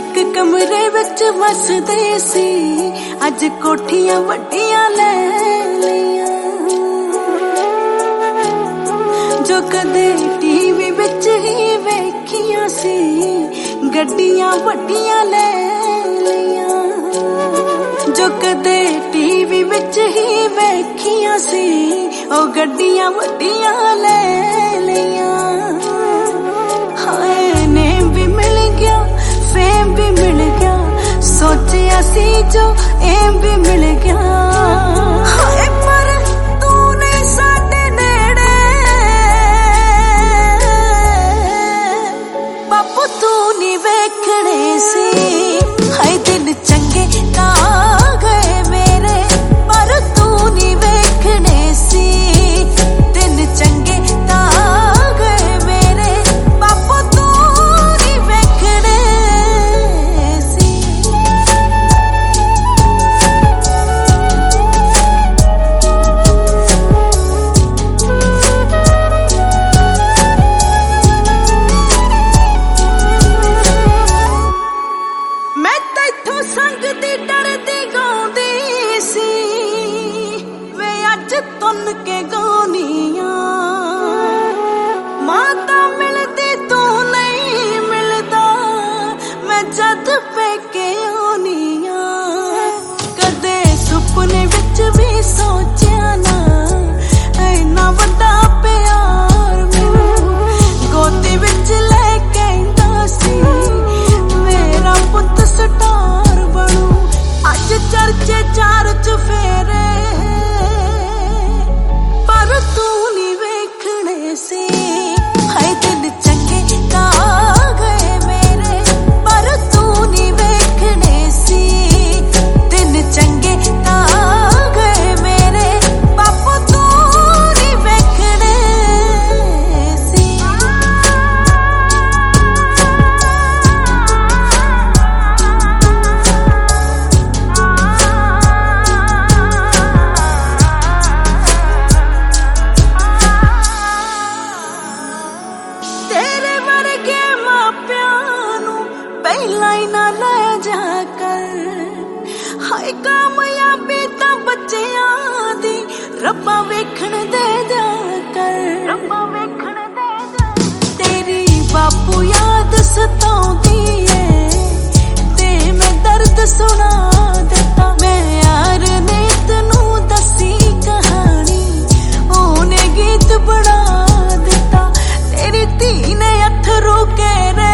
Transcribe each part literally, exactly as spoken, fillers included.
एक कमरे विच वसदे सी, अज कोठियां वड्डियां ले लियां। जो कदे टीवी विच ही वेखियां सी, गड्डियां वड्डियां ले लियां। जो कदे टीवी विच ही वेखियां सी, ओ गड्डियां वड्डियां ले लियां। हाय नेम भी मिल गया, फेम भी मिल गया, सोचिया सी जो एम भी मिल गया। हाय पर तू नहीं साडे नेड़े, बापू तू नहीं वेखणे सी। हाय दिन चंगे तां गए मेरे, पर तू नहीं वेखणे सी। दिन चंगे तां गए मेरे, बापू तू नहीं वेखणे सी। मैं तैथों संग दी डरदी गाउंदी सी, वे अज तुन के गाउनियां। मां तां मिलदी तू नहीं मिलदा, मैं जद पेके आउनियां। कदे सुपने विच भी सोचिया ना, इन्ना वड्डा प्यार मैनूं गोदी विच लेके आंदा सी। मेरा पुत्त स्टार बनू, अज चर्चे चार चफेरे, पर तू नहीं वेखणे सी। हाय दिन चंगे तां गए मेरे, पर तू नहीं वेखणे सी। दिन चंगे तां गए मेरे, बापू तू नहीं वेखणे सी। तेरे वर्गे मापियां नूं पहला ही ना ले जा कर। हाय कामयाबी तां बच्चियां दी रब्बा वेखण दे जा कर। रब्बा वेखण दे जा। तेरी बापू याद सताउंदी ऐ, ते मैं दर्द सुना दिता। मैं यार ने तैनूं दसी कहानी, ओने गीत बना दिता। तेरी धी ने अथरू केरे,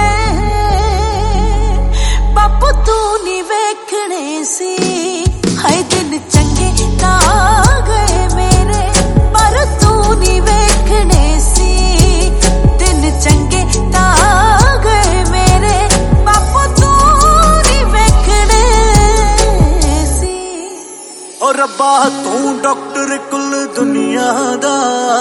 बापू तू नहीं वेखणे सी। हाय दिन चंगे तां गए मेरे, पर तू नहीं वेखणे सी। दिन चंगे तां गए मेरे, बापू तू नहीं वेखणे सी। ओ रब्बा तू डॉक्टर कुल दुनिया दा,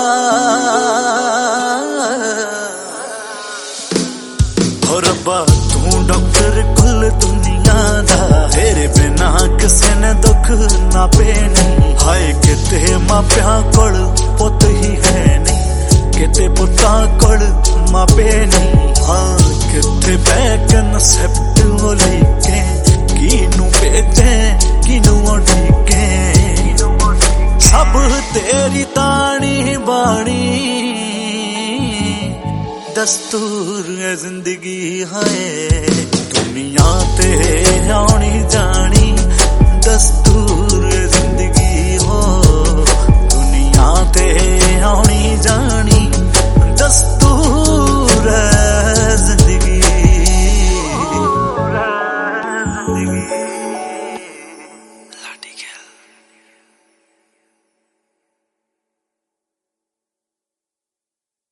ओ रब्बा तू डॉक्टर कुल दुनिया दा। तेरे बिना किसे ने दुख ना पेनी। हाय किते मापियां कोल पुत ही है नहीं, किते पुत्तां कोल मापे नहीं। हाँ किते बैकन सेप्ट लिखे, किनू भेजे किनू उड़ीके। सब तेरी तानी बाणी, दस्तूर है जिंदगी है दुनिया ते आउण